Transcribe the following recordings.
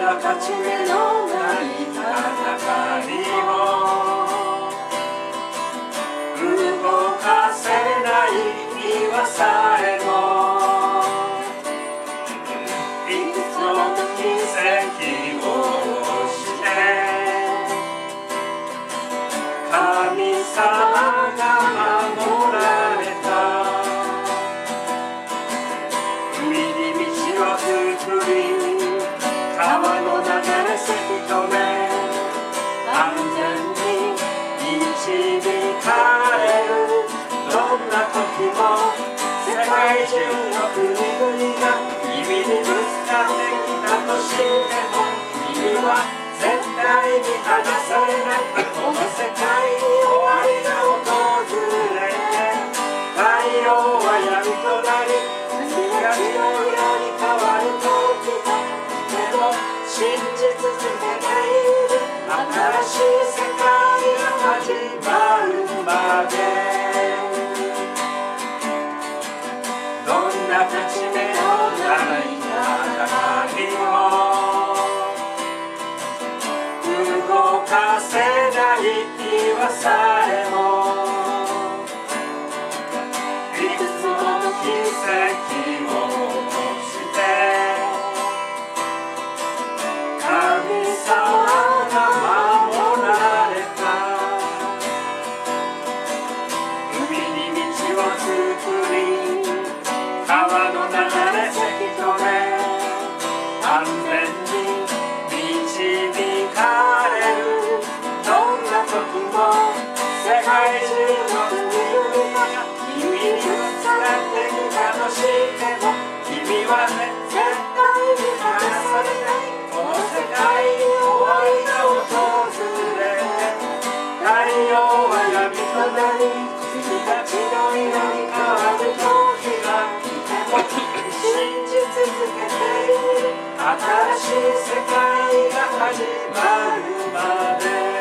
な勝ち目のない戦いも動かせない岩さえもいつも奇跡をして神様が守られた海に道を作り川の流れせき止め安全に導かれるどんな時も世界中の国々が君にぶつかってきたとしても君は絶対に離されないこの世界に終わりが訪れて太陽は闇となり月が血の色に変わる時だでも信じ続けている新しい世界が始まるまでどんな勝ち目のない戦いも動かせない岩さえもいくつもの奇跡を起こして神様が守られた海に道を作り川の流れせき止め安全に導かれるどんな時も世界中の国々が君にぶつかってきたとしても君は絶対に離されないこの世界に終わりが訪れて太陽は闇となり月が血の色に変わる時が来ても信じ続けている新しい世界が始まるまで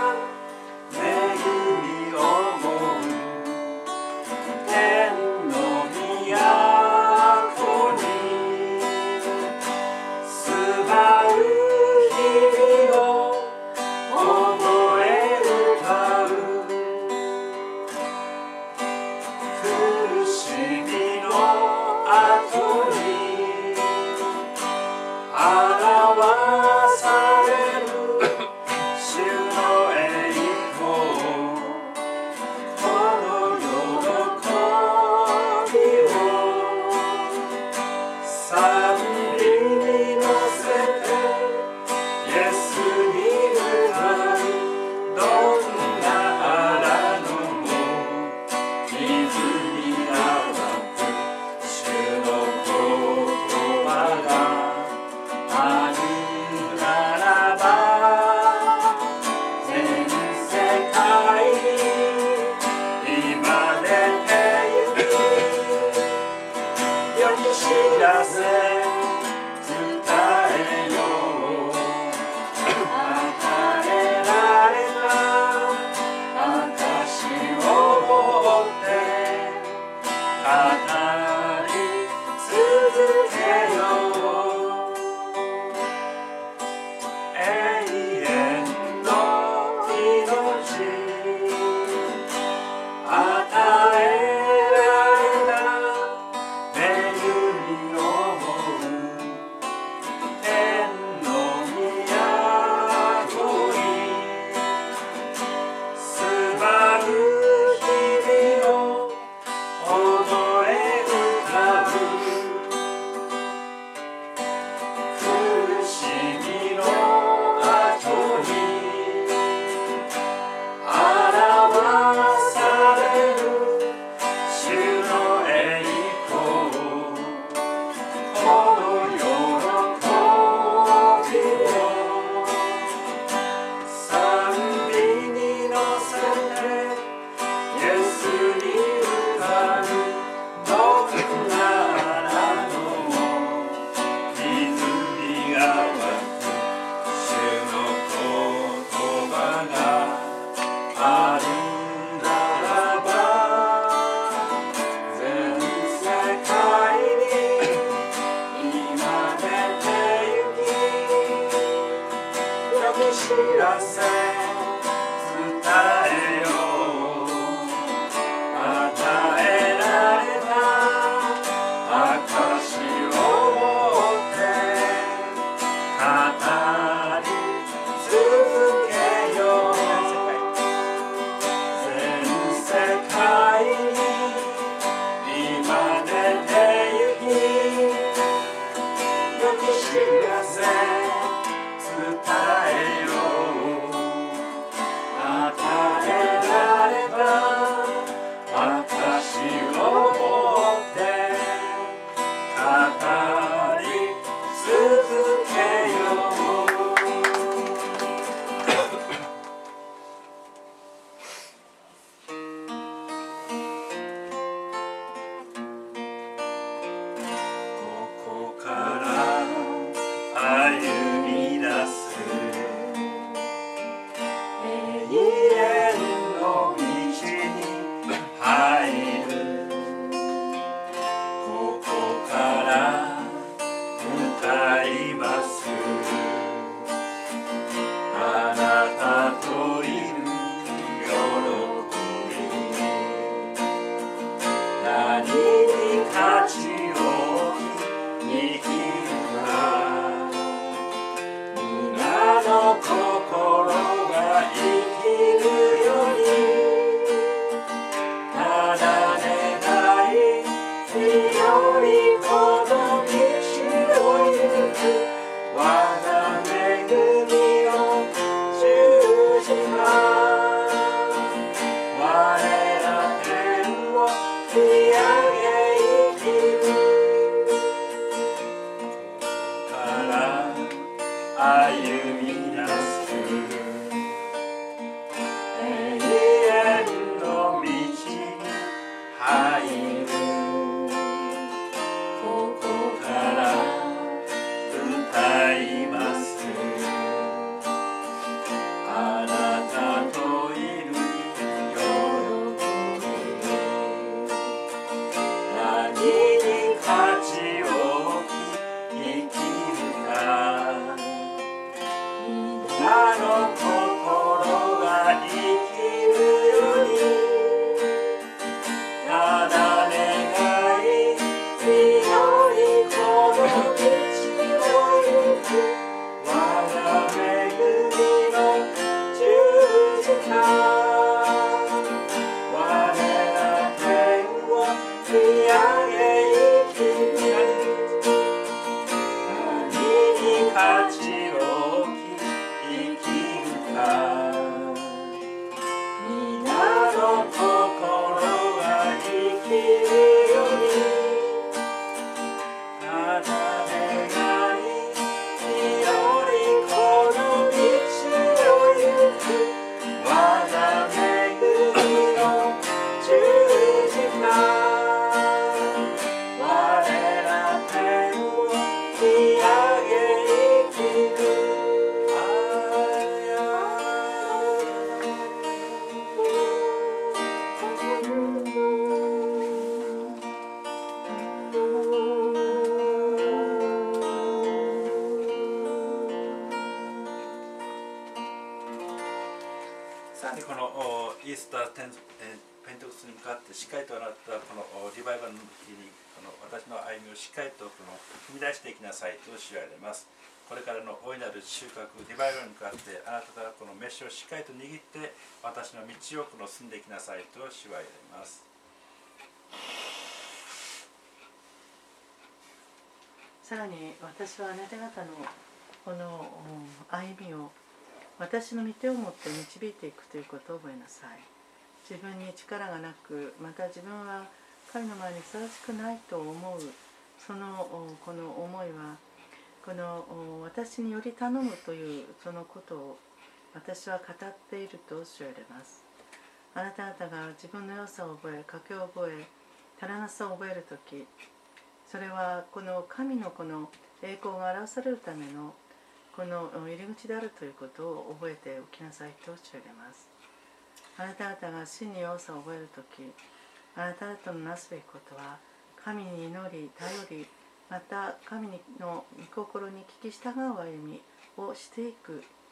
天のらせ伝えよう与えられた証を持って語り続けよう全世界に今出て行き良き知らせ伝えよう与えられた私をもって語り続けようここから歩み出す永遠の道に入るここから歌いますあなたといる喜び何に価値を生きるか皆の心が生きるようにただ願い強いこの道を行く我が恵みを十字架我ら天を見上げ生きるから歩み出す永遠の道に入るここから歌いますあなたといる喜び何に価値を生きるか皆の心が生きるようにただ願い強いこの道を行く我が恵みの十字架我ら天を見上げ生きる何に価値を生きるか皆の心が生きるようにただ願い強いこの道を行く我が恵みの十字架我ら天を見上げ生きるさらにこのイースターペンテコステに向かってしっかりとあなたこのリバイバルの日にこの私の歩みをしっかりとこの踏み出していきなさいと主は言われます。これからの大いなる収穫リバイバルに向かってあなたがこのメッシュをしっかりと握って私の道をこの進んでいきなさいと主は言われます。 さらに私はあなた方のこの歩みを私の御手を持って導いていくということを覚えなさい。自分に力がなく、また自分は神の前にふさわしくないと思うこの思いはこの私により頼むというそのことを私は語っていると主は言われます。あなた方が自分の良さを覚え、賭けを覚え、足らなさを覚えるとき、それはこの神のこの栄光が表されるためのこの入り口であるということを覚えておきなさいと主は言われます。あなた方が真に良さを覚えるとき、あなた方のなすべきことは神に祈り、頼り、また神の御心に聞き従う歩みをしていく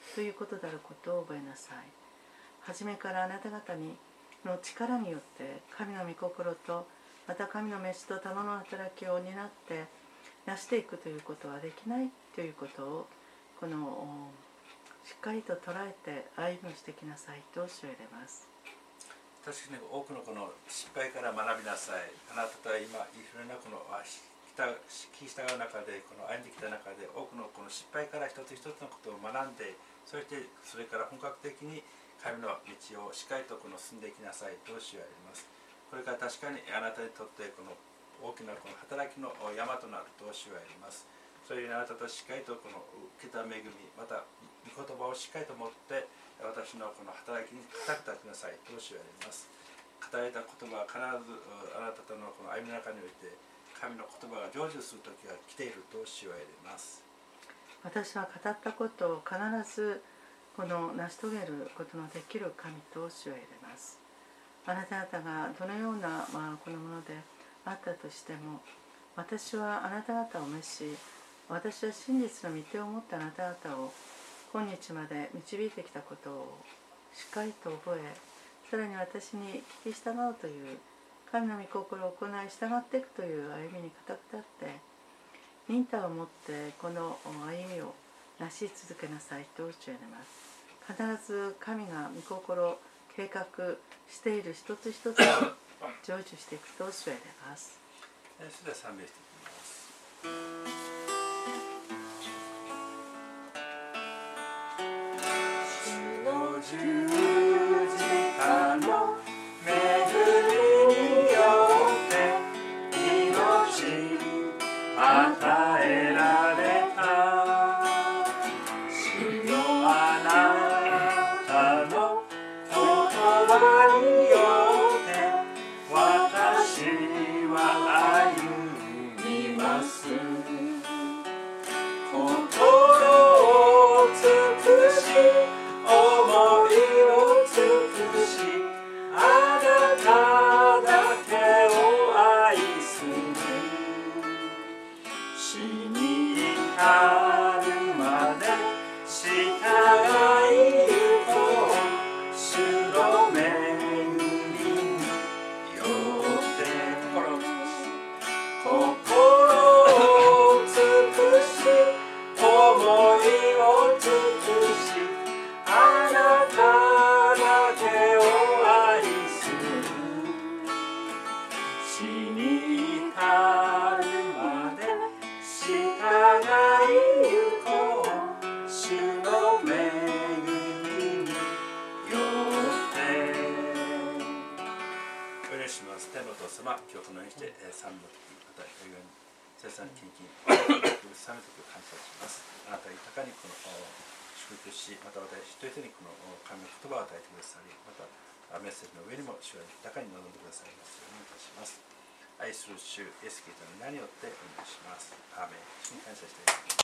ということであることを覚えなさい。初めからあなた方にの力によって神の御心とまた神の召しと賜の働きを担って成していくということはできないということをしっかりと捉えて歩みをしてきなさいと主は言われます。 確かに多くのこの失敗から学びなさい。あなたとは今いろんなこの聞き従う中でこの歩んできた中で多くのこの失敗から一つ一つのことを学んで、そしてそれから本格的に神の道をしっかりとこの進んでいきなさいと主は言われます。これから確かにあなたにとってこの大きなこの働きの山となると主は言われます。そういうあなたとしっかりとこの受けた恵み、また御言葉をしっかりと持って私のこの働きに固く立ちなさいと主は言われます。語られた言葉は必ずあなたとのこの歩みの中において神の言葉が成就する時が来ていると主は言われます。 私は語ったことを必ずこの成し遂げることのできる神と主は言われます。あなた方がどのような、このものであったとしても、私はあなた方を召し、私は真実の御手を持ってあなた方を今日まで導いてきたことをしっかりと覚え、さらに私に聞き従うという神の御心を行い従っていくという歩みに固く立って忍耐を持ってこの歩みをなし続けなさいと主は言われます。必ず神が御心計画している一つ一つを成就していくと主は言われます。 それでは賛美していきます。 主の十字架の恵みによって命与えられた。主よあなたの言葉によって私は歩みます。心を尽くし思いを尽くしあなただけを愛する。死に至るまで従いゆこう。主の恵みによって心を尽くし思いを尽くしあなただけを愛する。死に至るまで従いゆこう。主の恵みによってお願いします。天のお父様、今日このようにして賛美の時、またお祝いに生産献金賛美の時を感謝します。あなたが豊かにこの祝福し、また私一人一人にこの神の言葉を与えてくださり、またメッセージの上にも主が豊かに臨んでくださいますようにいたします。愛する主イエスキリストの名によってお願いします。アーメン。主に感謝しています。